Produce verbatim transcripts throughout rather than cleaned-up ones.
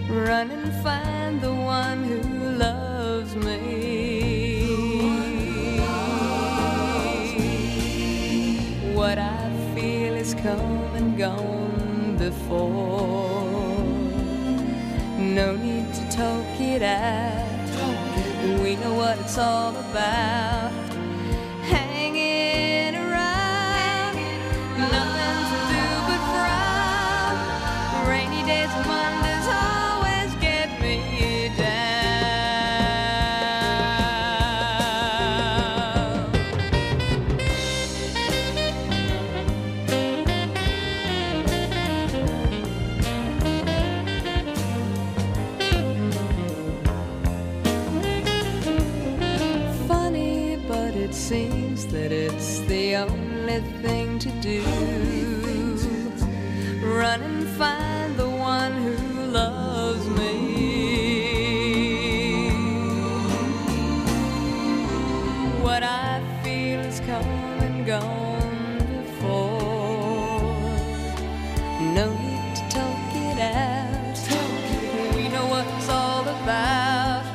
Run and find the one who loves me. What I feel is come and gone before. No need to talk it out. We know what it's all about. Hanging around, nothing to do but frown. Rainy days and Mondays always get me It seems that it's the only thing to do. Run and find the one who loves me. What I feel is come and gone before. No need to talk it out. We know what it's all about.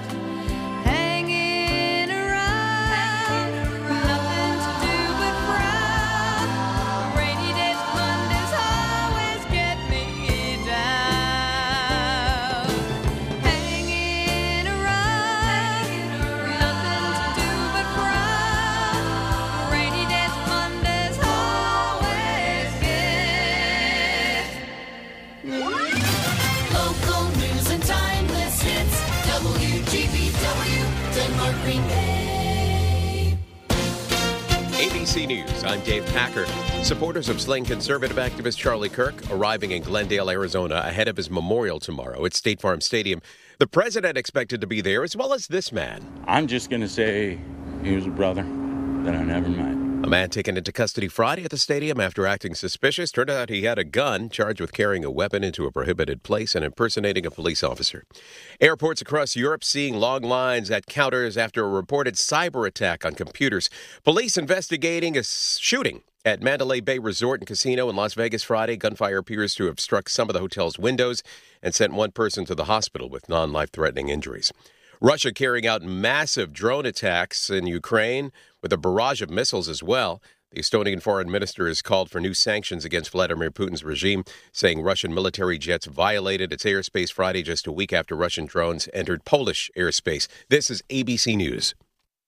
A B C News, I'm Dave Packer. Supporters of slain conservative activist Charlie Kirk arriving in Glendale, Arizona ahead of his memorial tomorrow at State Farm Stadium. The president expected to be there, as well as this man. I'm just going to say he was a brother that I never met. A man taken into custody Friday at the stadium after acting suspicious. Turned out he had a gun, charged with carrying a weapon into a prohibited place and impersonating a police officer. Airports across Europe seeing long lines at counters after a reported cyber attack on computers. Police investigating a shooting at Mandalay Bay Resort and Casino in Las Vegas Friday. Gunfire appears to have struck some of the hotel's windows and sent one person to the hospital with non-life-threatening injuries. Russia carrying out massive drone attacks in Ukraine with a barrage of missiles as well. The Estonian foreign minister has called for new sanctions against Vladimir Putin's regime, saying Russian military jets violated its airspace Friday, just a week after Russian drones entered Polish airspace. This is A B C News.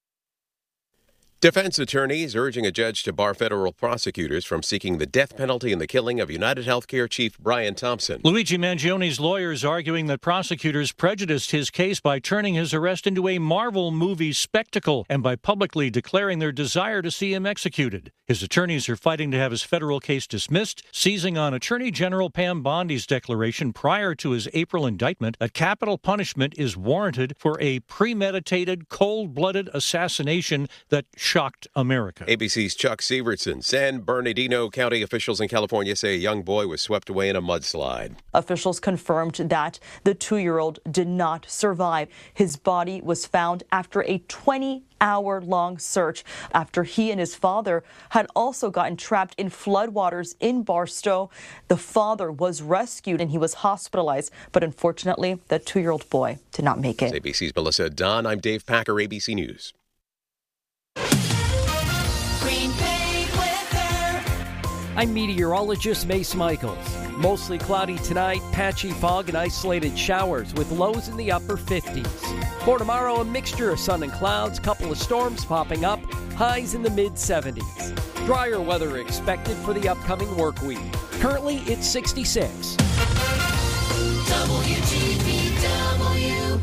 Defense attorneys urging a judge to bar federal prosecutors from seeking the death penalty in the killing of United Healthcare chief Brian Thompson. Luigi Mangione's lawyers arguing that prosecutors prejudiced his case by turning his arrest into a Marvel movie spectacle and by publicly declaring their desire to see him executed. His attorneys are fighting to have his federal case dismissed, seizing on Attorney General Pam Bondi's declaration prior to his April indictment that capital punishment is warranted for a premeditated, cold-blooded assassination that shocked America. A B C's Chuck Severson. San Bernardino County officials in California say a young boy was swept away in a mudslide. Officials confirmed that the two-year-old did not survive. His body was found after a twenty-hour-long search after he and his father had also gotten trapped in floodwaters in Barstow. The father was rescued and he was hospitalized, but unfortunately, the two-year-old boy did not make it. A B C's Melissa Dunn. I'm Dave Packer, A B C News. I'm meteorologist Mace Michaels. Mostly cloudy tonight, patchy fog and isolated showers with lows in the upper fifties. For tomorrow, a mixture of sun and clouds, couple of storms popping up, highs in the mid seventies. Drier weather expected for the upcoming work week. Currently, it's sixty-six. W G B W.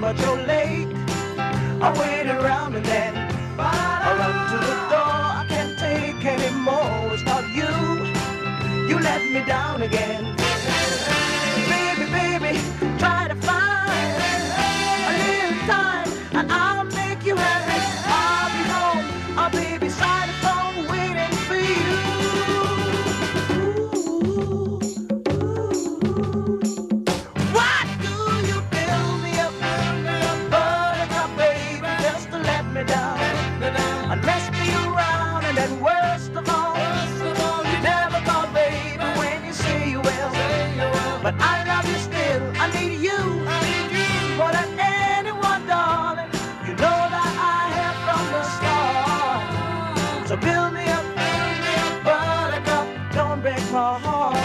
but you're late. I waited around and then I run to the door. I can't take anymore. It's not you. You let me down again. Baby, baby, try to find a little time and I'll make you happy. I'll be home. I'll be beside the phone waiting for you. Why do you build me up, buttercup, baby, just to let me down? And mess me around, and then worst of all, you never call, baby, when you say you will. But I love you still, I need you, more than anyone, darling. You know that I have from the start. So build me up, buttercup, don't break my heart.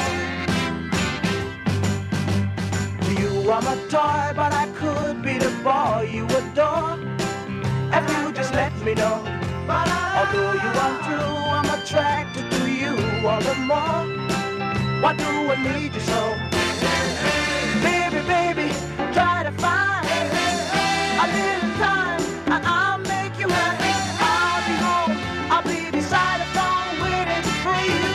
You are my toy, but I could be the boy you adore. If you just let me know. Although you are true, I'm attracted to you all the more. Why do I need you so? Baby, baby, try to find a little time and I'll make you happy. I'll be home, I'll be beside the phone waiting for you.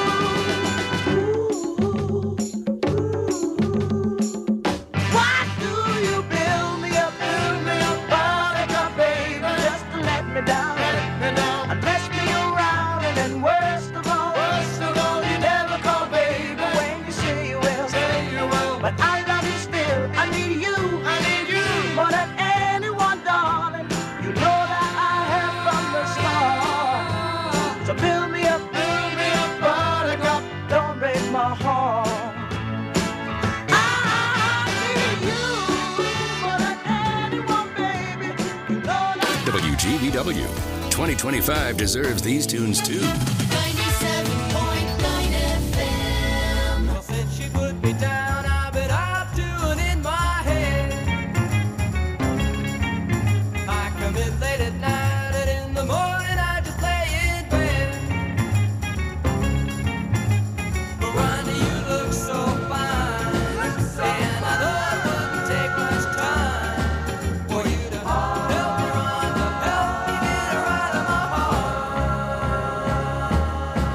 Why do you build me up, build me up, buttercup, baby, just to let me down? And mess me around, and then worst of all, worst of all, you never call, baby, when you say you will. Say you will. But I love you still, I need you, I need you, more than anyone, darling. You know that I have from the start. So build me up, build me up, buttercup, don't break my heart. I need you, more than anyone, baby. You know that W G B W twenty twenty-five deserves these tunes too. ninety-seven point nine F M. Well, since she put me down, I've been up doing in my head. I come in late at night, and in the morning I just lay in bed. But Ronnie, you look so fine, and I know it wouldn't take much time for you to help me, Rhonda, help me get her out of my heart.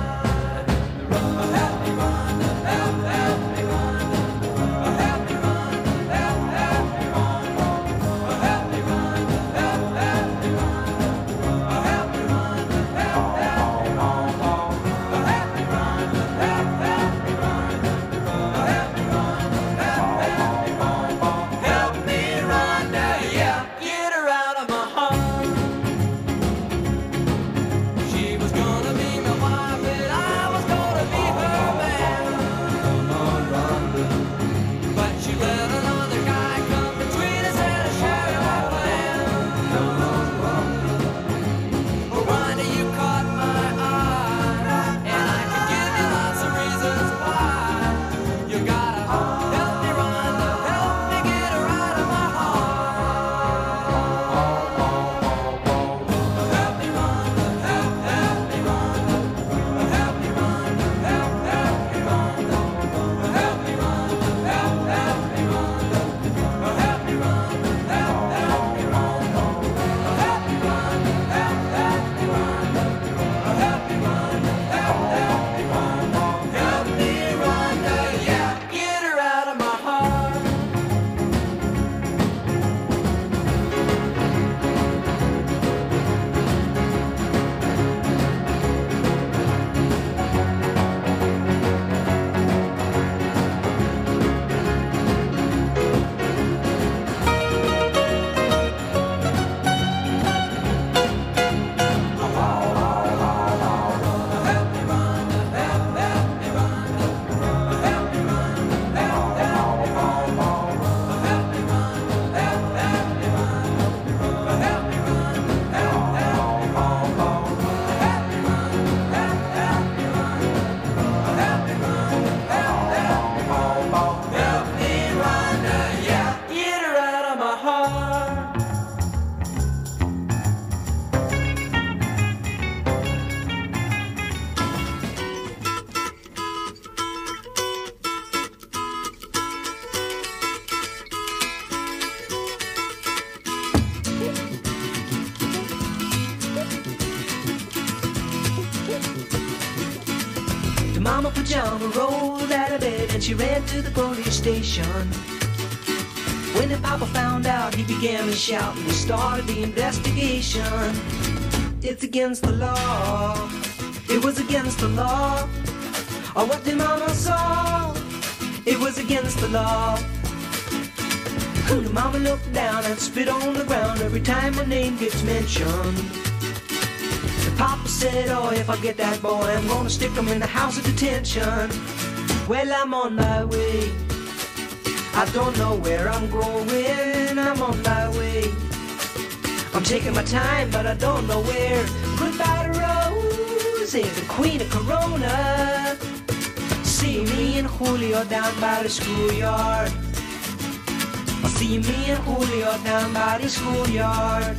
mama pajama rolled out of bed and she ran to the police station. When the papa found out, he began to shout and we started the investigation. It's against the law. It was against the law. Or what the mama saw. It was against the law. The mama looked down and spit on the ground every time my name gets mentioned. The papa said, oh, if I get that boy, I'm gonna stick him in the house of detention. Well, I'm on my way. I don't know where I'm going. I'm on my way. I'm taking my time, but I don't know where. Goodbye to Rose, the queen of Corona. See me and Julio down by the schoolyard. I'll see me and Julio down by the schoolyard.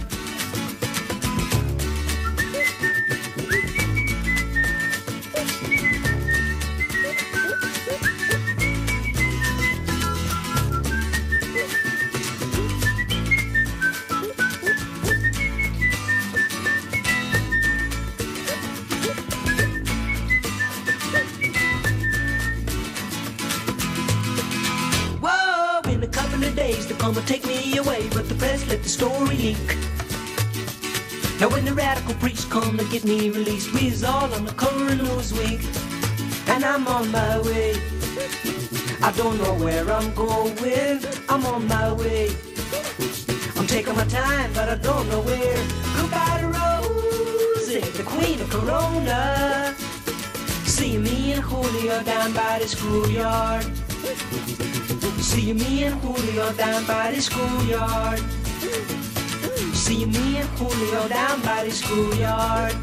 Come and take me away, but the press let the story leak. Now when the radical priests come to get me released, we's all on the cover of Newsweek. And I'm on my way. I don't know where I'm going. I'm on my way. I'm taking my time, but I don't know where. Goodbye to Rosie, the queen of Corona. See me and Julio down by the schoolyard. See me and Julio down by the schoolyard. See me and Julio down by the schoolyard.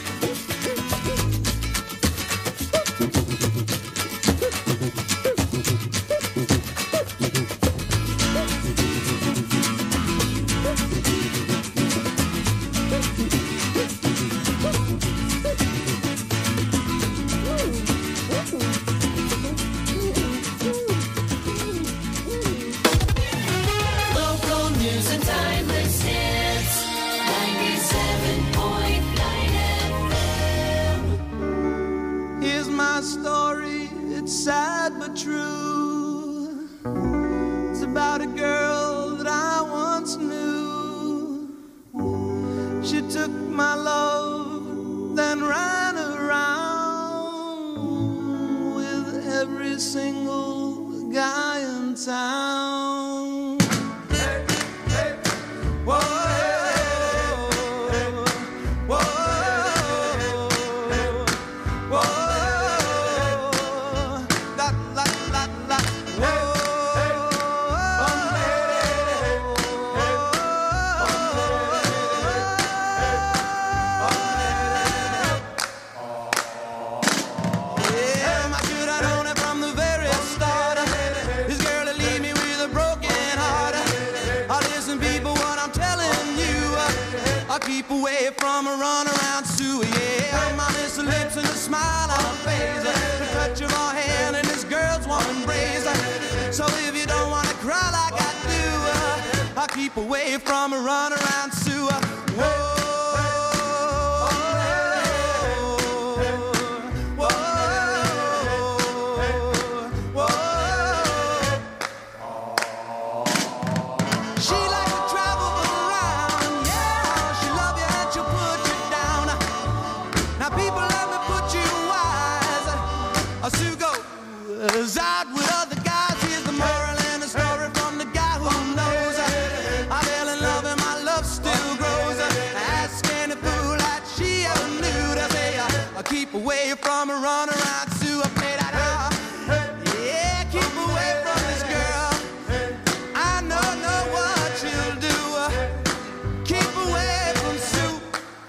Away from a runaround sewer. Whoa. Away from a runaround sewer, play that out. Yeah, keep away from this girl. I don't know what you'll do. Keep away from Sue.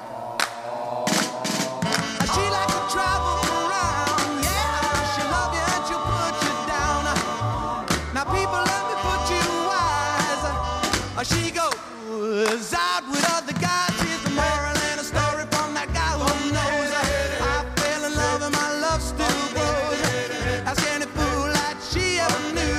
She like to travel around. Yeah, she'll love you and she'll put you down. Now people, let me put you wise. She goes out with other guys. Here's the moral and a story from that guy who knows. Still grows. Ask any fool that she ever knew.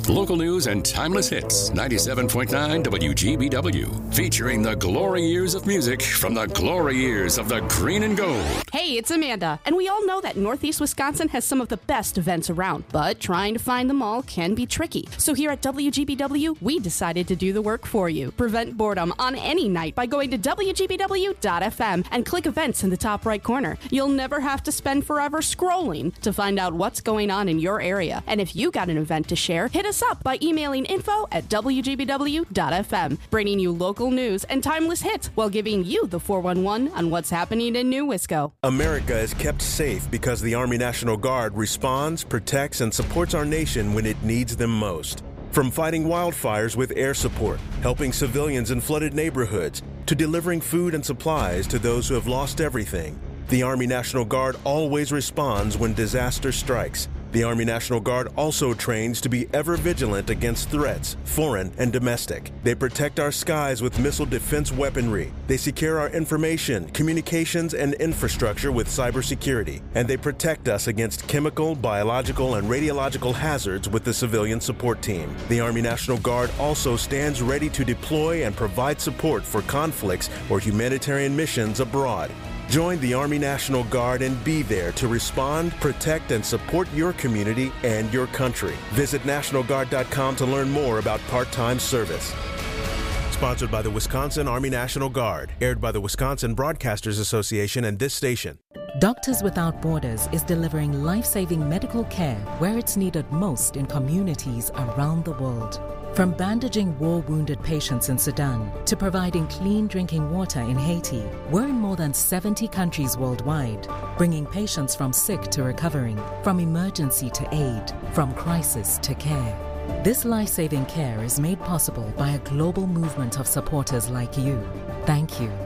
Local news and timeless hits. ninety-seven point nine W G B W. Featuring the glory years of music from the glory years of the green and gold. Hey, it's Amanda. And we all know that Northeast Wisconsin has some of the best events around. But trying to find them all can be tricky. So here at W G B W, we decided to do the work for you. Prevent boredom on any night by going to W G B W dot F M and click events in the top right corner. You'll never have to spend forever scrolling to find out what's going on in your area. And if you got an event to share, hit us up by emailing info at W G B W dot F M, bringing you local news and timeless hits while giving you the four one one on what's happening in New Wisco. America is kept safe because the Army National Guard responds, protects, and supports our nation when it needs them most. From fighting wildfires with air support, helping civilians in flooded neighborhoods, to delivering food and supplies to those who have lost everything, the Army National Guard always responds when disaster strikes. The Army National Guard also trains to be ever vigilant against threats, foreign and domestic. They protect our skies with missile defense weaponry. They secure our information, communications, and infrastructure with cybersecurity. And they protect us against chemical, biological, and radiological hazards with the civilian support team. The Army National Guard also stands ready to deploy and provide support for conflicts or humanitarian missions abroad. Join the Army National Guard and be there to respond, protect, and support your community and your country. Visit National Guard dot com to learn more about part-time service. Sponsored by the Wisconsin Army National Guard. Aired by the Wisconsin Broadcasters Association and this station. Doctors Without Borders is delivering life-saving medical care where it's needed most in communities around the world. From bandaging war-wounded patients in Sudan to providing clean drinking water in Haiti, we're in more than seventy countries worldwide, bringing patients from sick to recovering, from emergency to aid, from crisis to care. This life-saving care is made possible by a global movement of supporters like you. Thank you.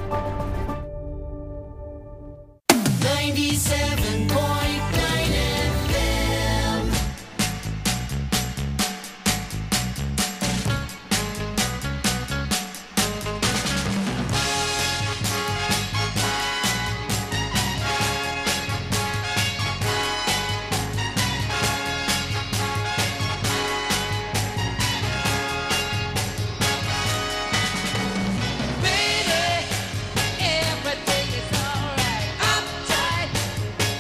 ninety-seven point nine F M. Baby, every day is alright. Uptight,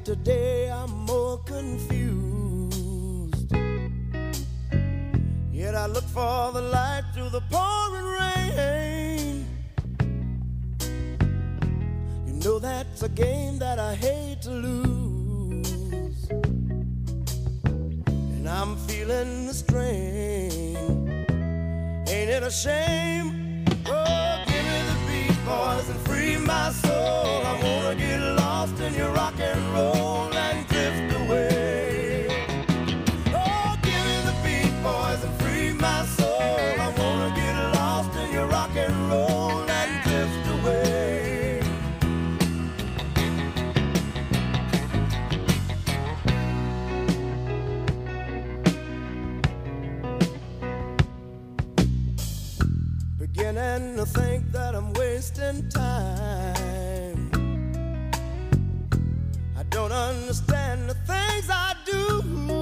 after day I'm more confused. Yet I look for the light through the pouring rain. You know that's a game that I hate to lose, and I'm feeling the strain. Ain't it a shame? Oh, give me the beat, boys, and free my soul. I wanna get lost in your rock and roll and drift away. Oh, give me the beat, boys, and free my soul. I wanna get lost in your rock and roll and drift away. Beginning to think that I'm wasting time. I don't understand the things I do.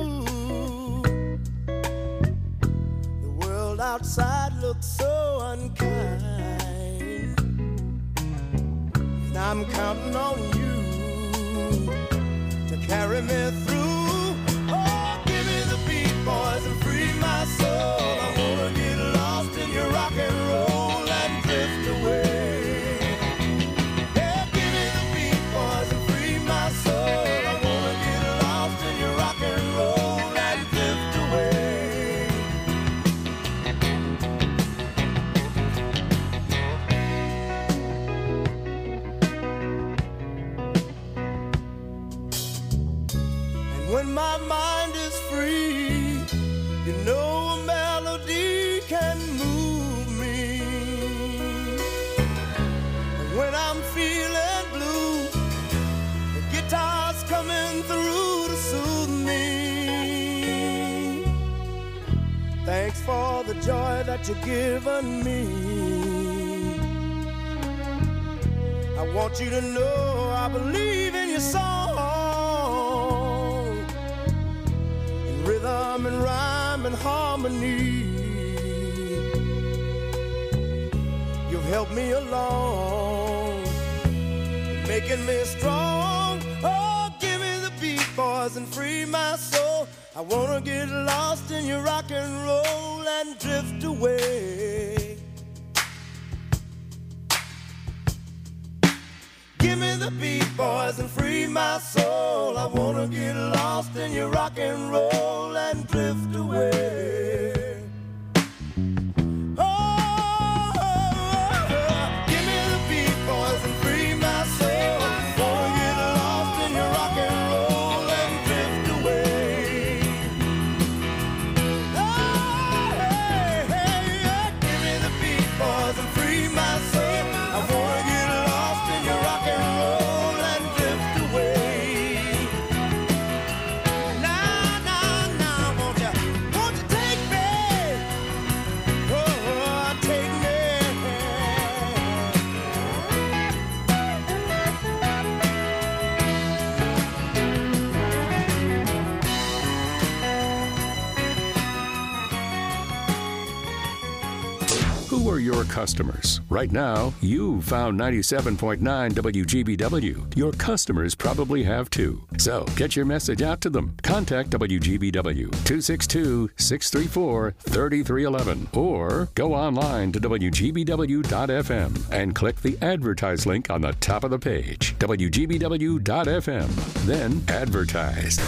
The world outside looks so unkind, and I'm counting on you to carry me through. Oh, give me the beat, boys, and free my soul. I wanna get lost in your rock and roll and drift away. Yeah, give me the beat, boys, and free my soul. I wanna get lost in your rock and roll and drift away. And when my mind is free, you know a melody can move me. And when I'm feeling blue, the guitar's coming through to soothe me. Thanks for the joy that you've given me. I want you to know I believe in your song, in rhythm and rhyme and harmony. You've helped me along, making me strong. Oh, give me the beat, boys, and free my soul. I wanna get lost in your rock and roll and drift away. Give me the beat, boys, and free my soul. I wanna get lost in your rock and roll and drift away. Oh, oh, oh, oh. Give me the beat, boys, and free my soul. Wanna get lost in your rock and roll and drift away. Oh, hey, hey, yeah. Give me the beat, boys, and free my soul. I wanna get lost in your rock and roll and drift away. Now, now, now, won't you, won't you take me? Oh, take me. Who are your customers? Right now, you found ninety-seven point nine W G B W. Your customers probably have too. So get your message out to them. Contact W G B W two six two, six three four, three three one one or go online to W G B W dot F M and click the advertise link on the top of the page. W G B W dot F M. Then advertise.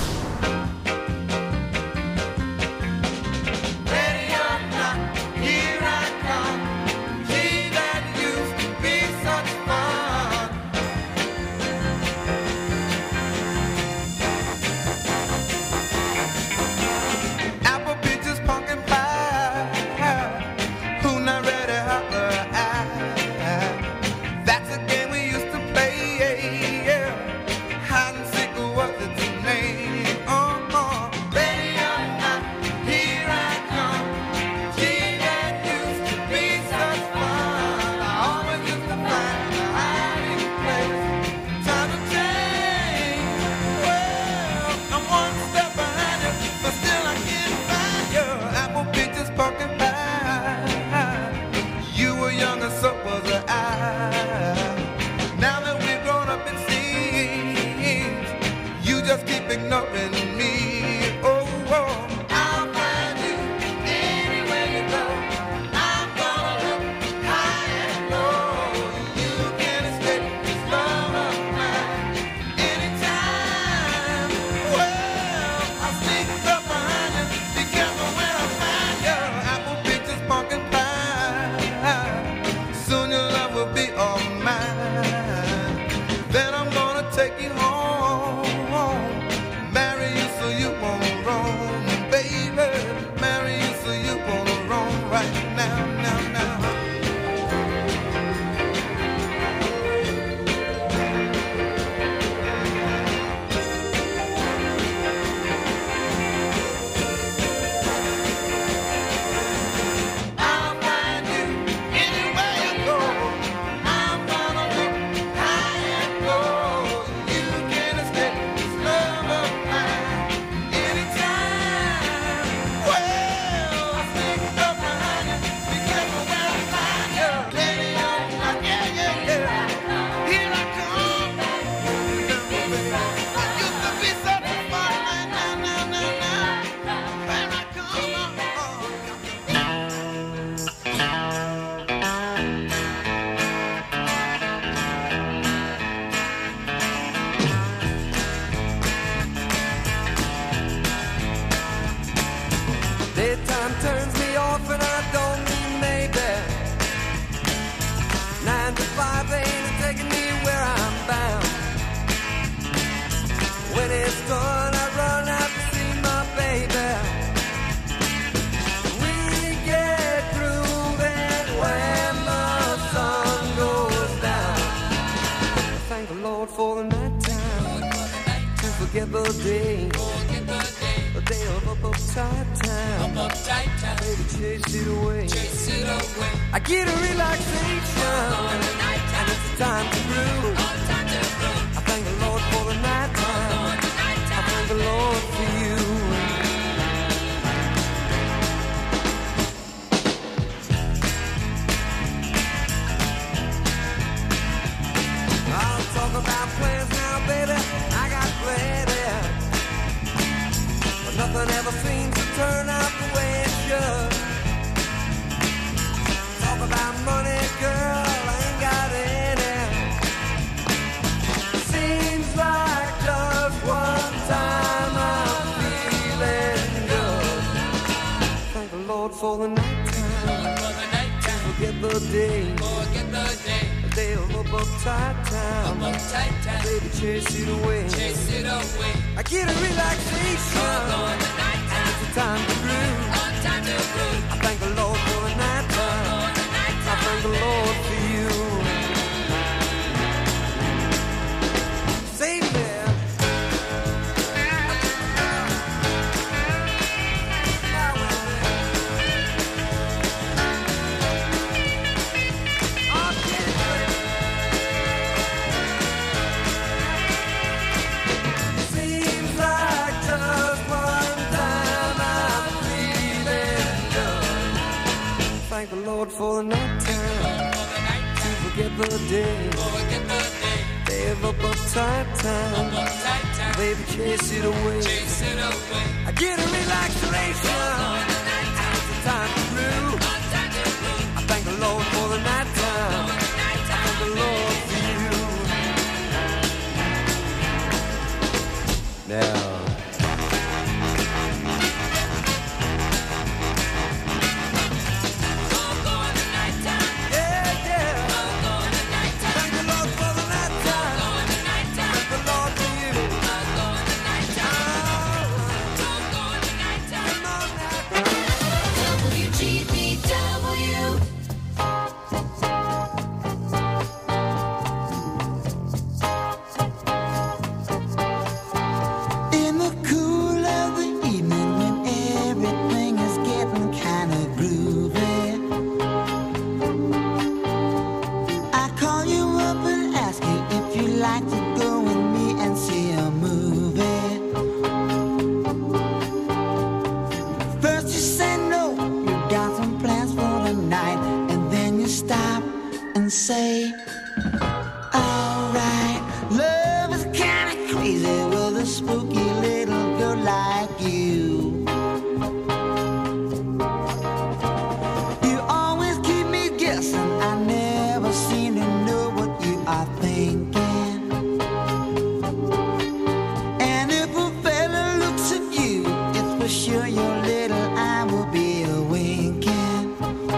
Ready or not, here I come. Gee, that used to be such fun. Apple peaches, pumpkin pie. Who not ready? That's a game we used to play. Yeah. Hide and seek was its name. Oh. for the night time, to forget the day, the day of up uptight time, baby chase it away, I get a relaxation, and it's time to groove. I thank the Lord for the night time, I thank the Lord for you. I'll talk about plans now, baby, I got plenty, but nothing ever seems to turn out the way it should. Talk about money, girl, I ain't got any. Seems like just one time I'm feeling good. Thank the Lord for the night time, forget the day, the day of up uptight time, baby chase it away, I get a relaxation, and it's a time to groove. I thank the Lord for the night time, I thank the Lord for you. Save me. Seems like just one time I'm feeling good. Thank the Lord for the night time, to forget the day, day of up uptight time, baby chase it away, I get a relaxation, and it's a time to groove. I thank the Lord for the night time, I thank the Lord for you. Now in the cool of the evening when everything is getting kind of groovy, I call you up and ask you if you'd like to go with me and see a movie. First you say no, you got some plans for the night, and then you stop and say, alright, love is kinda crazy with a spooky little girl like you. You always keep me guessing, I never seem to know what you are thinking. And if a fella looks at you, it's for sure your little eye will be a winking.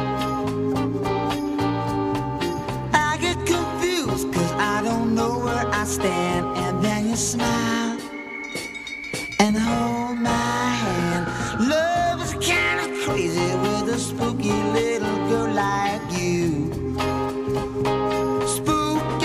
I get confused cause I don't know where I stand, and then you smile and hold my hand. Love is kinda crazy with a spooky little girl like you. Spooky.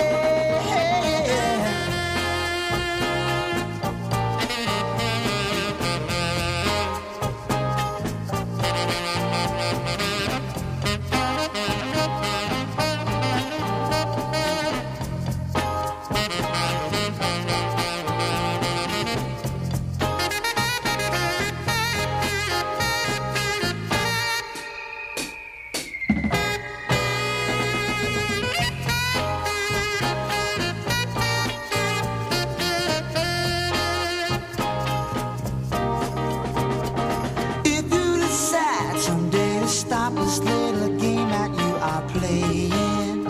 If you decide someday to stop this little game that you are playing,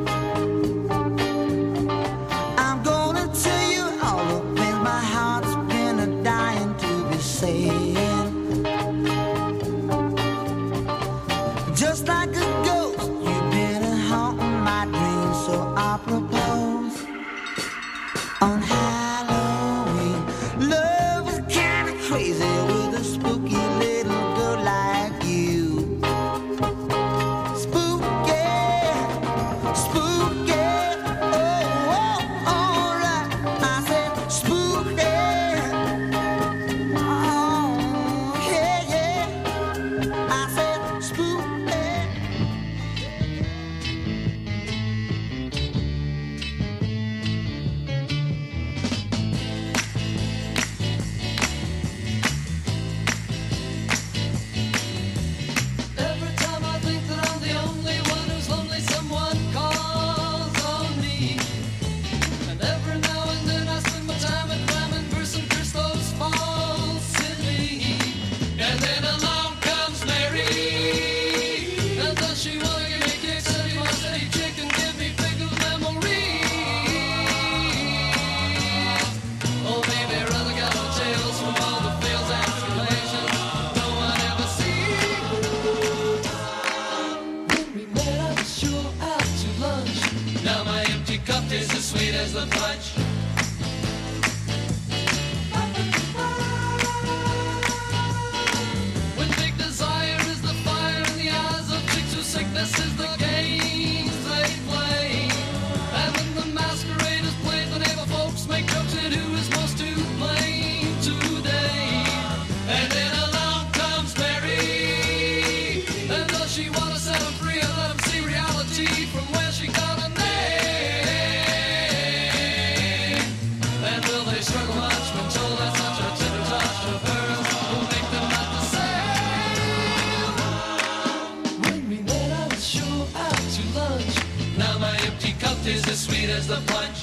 I'm gonna tell you all the things my heart's been a dying to be saying. Just like a ghost, you've been haunting my dreams, so I propose on Halloween. Love is kinda crazy with a spooky little girl like you. Spooky, spooky, oh, oh, alright. sweet as the punch. When big desire is the fire in the eyes of chicks whose sickness is the games they play. And when the masquerade is played, the neighbor folks make jokes at who is most to blame today. And then along comes Mary, and does she want to set him free and let him see reality from where she got a name? And will they struggle much when told that such a tender touch of hers will make them not the same? When we met, I was sure out to lunch. Now my empty cup is as sweet as the punch.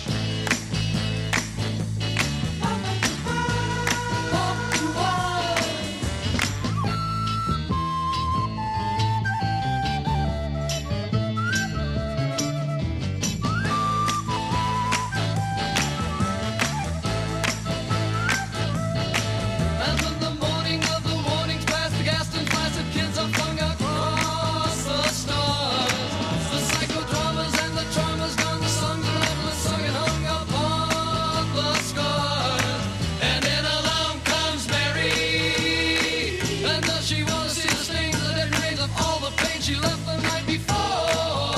And when the morning of the warnings past, the Gaston Placid kids are flung across the stars. The psychodramas and the traumas gone, the songs are endless, sung and hung upon the scars. And then along comes Mary, and does she want to see the stains, the dead remains of all the pain she left the night before?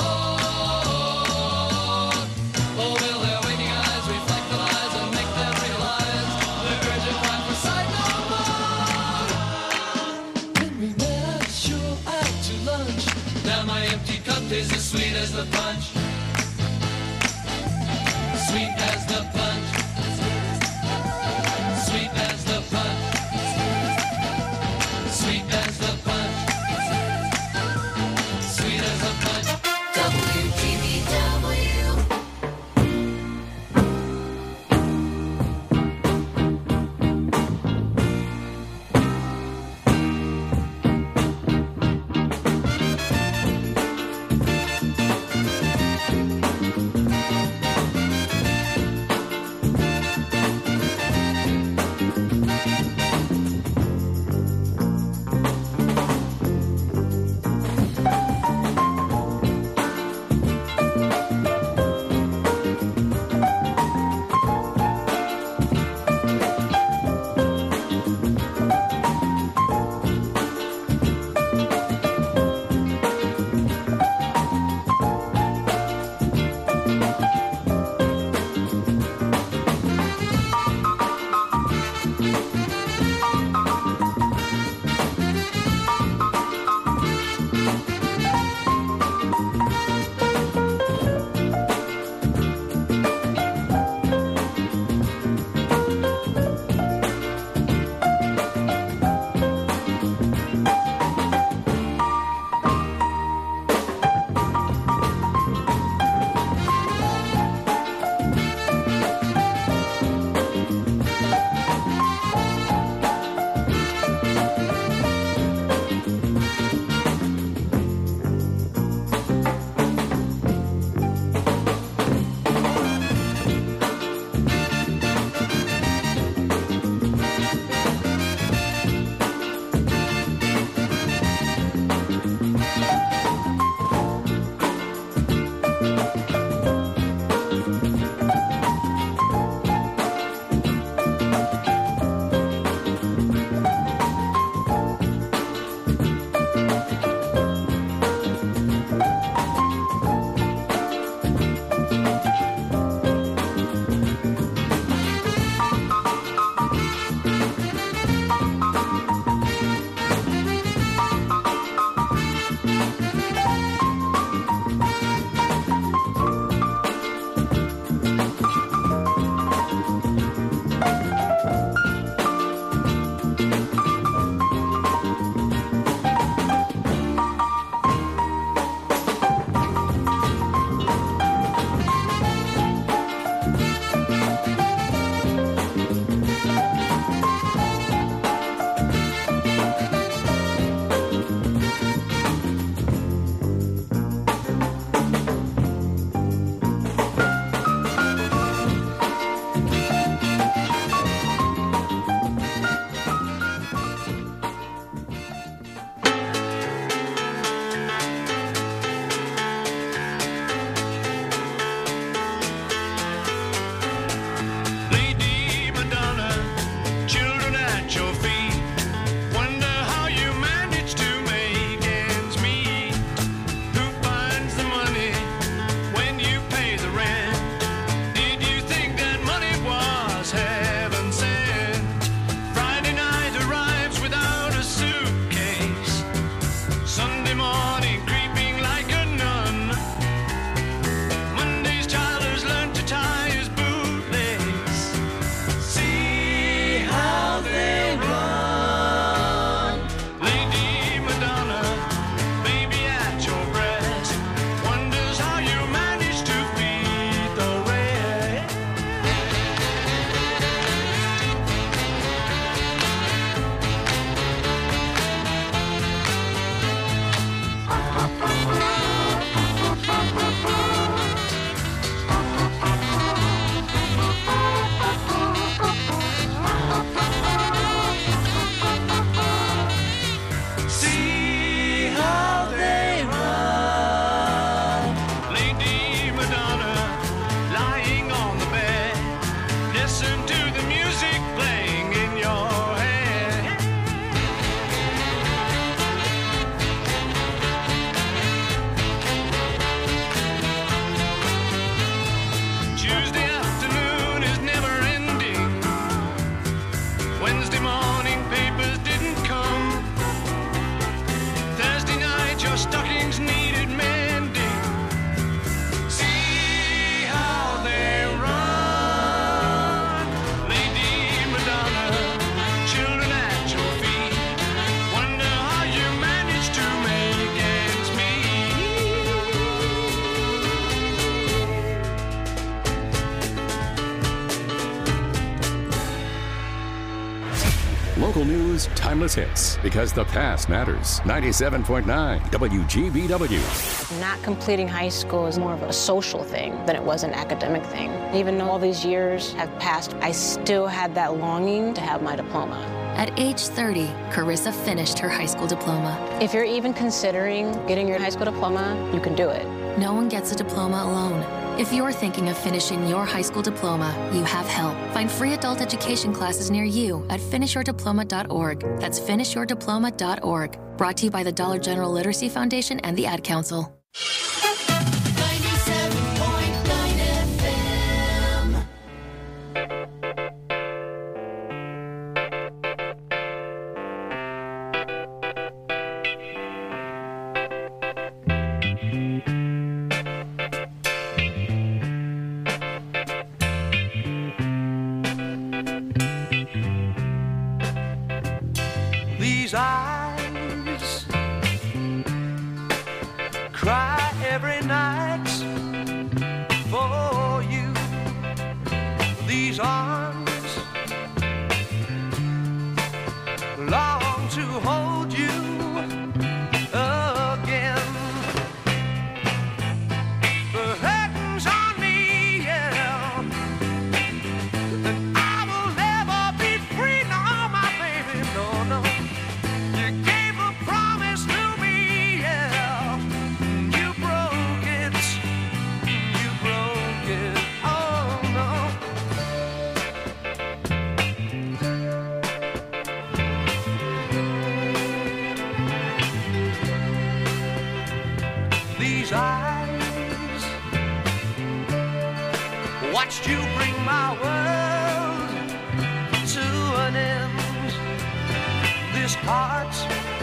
Oh, will their waiting eyes reflect the lies and make them realize the urgent cry for sight no more? When we met, I was sure out to lunch. Now my empty cup is as sweet as the punch. Sweet as the punch. Sweet as the punch. Sweet as the punch. Sweet as the punch. W G B W. Local news, timeless hits, because the past matters. ninety-seven point nine W G B W. Not completing high school is more of a social thing than it was an academic thing. Even though all these years have passed, I still had that longing to have my diploma. At age thirty, Carissa finished her high school diploma. If you're even considering getting your high school diploma, you can do it. No one gets a diploma alone. If you're thinking of finishing your high school diploma, you have help. Find free adult education classes near you at finish your diploma dot org. That's finish your diploma dot org. Brought to you by the Dollar General Literacy Foundation and the Ad Council. ninety-seven point nine F M. These eyes cry every night for you. These arms long to hold you again. The heaven's on me, yeah. And I will never be free, no, my baby, no, no. You gave a promise to me, yeah. You broke it, you broke it, oh no. These eyes watched you bring my world to an end. This heart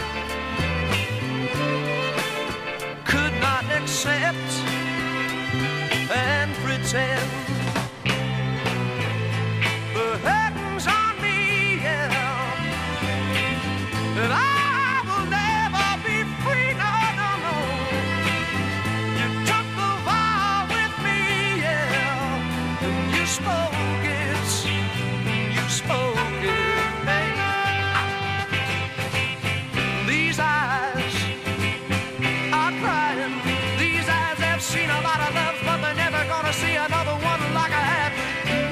could not accept and pretend. The heaven's on me, yeah. And I will never be free, no, no, no. You took the vow with me, yeah. And you spoke it, you spoke it, babe. These eyes are crying. These eyes have seen a lot of love, but they're never gonna see another one like I had with you.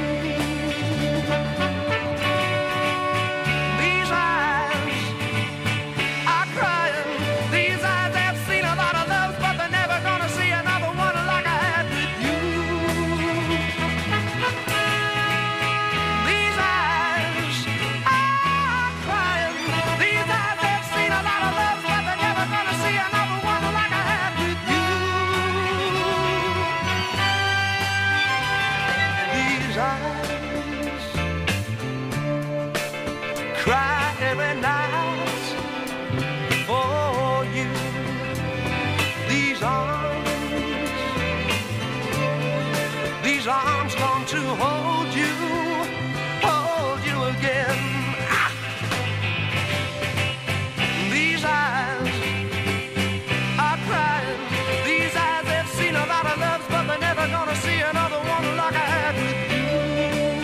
These eyes are crying. These eyes have seen a lot of love, but they're never gonna see another one like I had with you. These eyes are crying. These eyes have seen a lot of love, but they're never gonna see another one like I had with you. These eyes cry every night for you. These arms, these arms long to hold you, hold you again. Ah. These eyes are crying. These eyes have seen a lot of loves, but they're never gonna see another one like I had with you.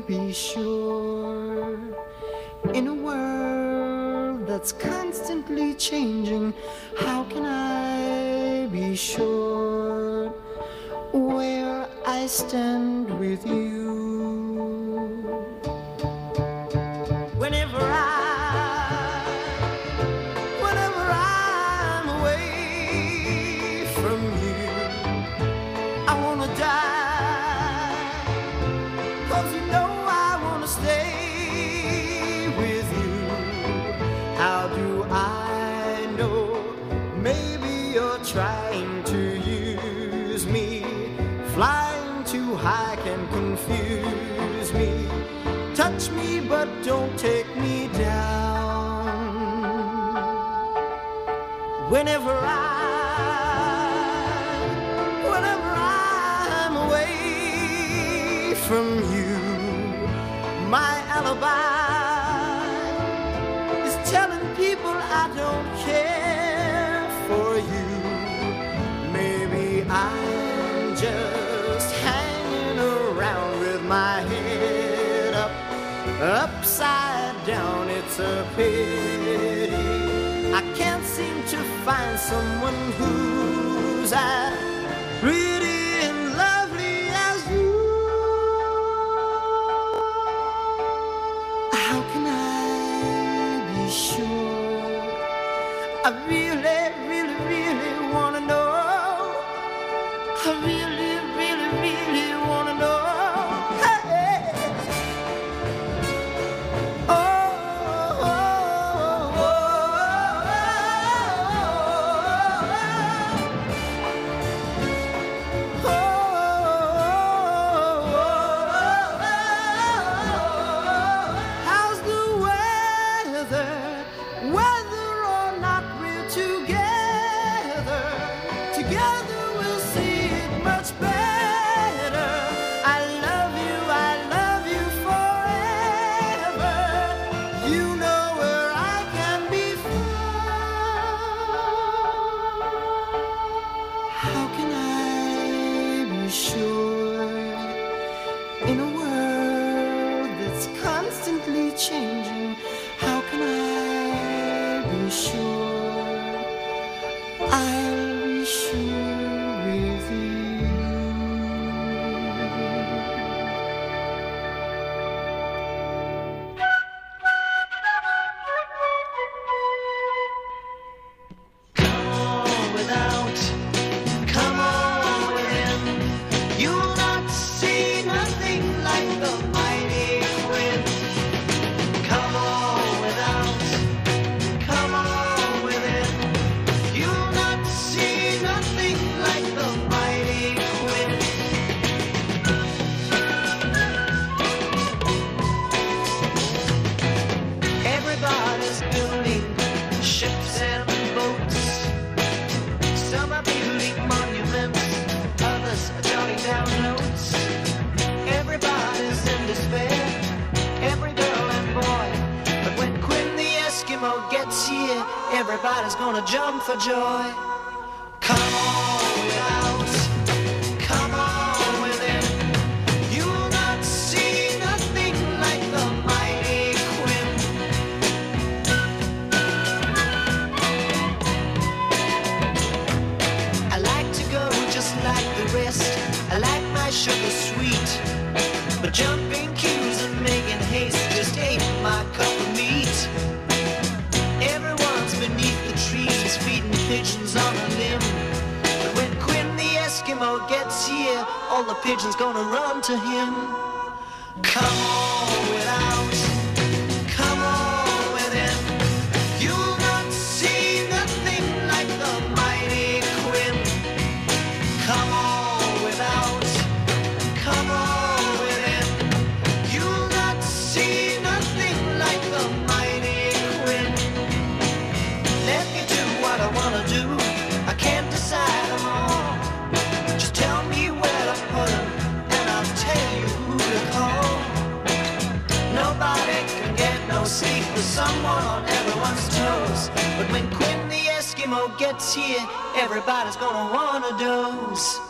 be sure in a world that's constantly changing? How can I be sure where I stand with you? Whenever I, whenever I'm away from you, I wanna die, 'cause you know I wanna stay with you. How do I know? Maybe you're trying to use me. Flying too high can confuse me. Touch me, but don't take me down. Whenever I, whenever I'm away from you, my alibi is telling people I don't care for you. Maybe I'm just hanging around with my head up, upside down. It's a pity I can't seem to find someone who's as pretty and lovely as you. How can I be sure? I really, really, really wanna know. I really, really, really wanna know. Hey. Oh, oh, oh, oh, oh, oh. How's the weather? Whether or not we're together, together we'll see it much better. I love you, I love you forever. You know where I can be found. How can I be sure in a world that's constantly changing? How can I be sure I'll be sure with you? Come on without, come on within. You'll not see nothing like the mighty wind. Come on without, come on within. You'll not see nothing like the mighty wind. Everybody's building ships and boats. Some are building monuments, others are jotting down notes. Everybody's in despair, every girl and boy. But when Quinn the Eskimo gets here, everybody's gonna jump for joy. Come on without, come on within. You'll not see nothing like the mighty Quinn. I like to go just like the rest. I like my sugar sweet. But jumping queues and making haste just ain't my cup of meat. Everyone's beneath the trees feeding pigeons on a limb. But when Quinn the Eskimo gets here, all the pigeons gonna run to him. Come on without, come on within. You'll not see nothing like the mighty Quinn. Come on without, come on within. You'll not see nothing like the mighty Quinn. Let me do what I wanna do. I can't decide them all. Just tell me where to put 'em, and I'll tell you who to call. Nobody can get no sleep with someone on everyone's toes. But when Quinn the Eskimo gets here, everybody's gonna wanna doze.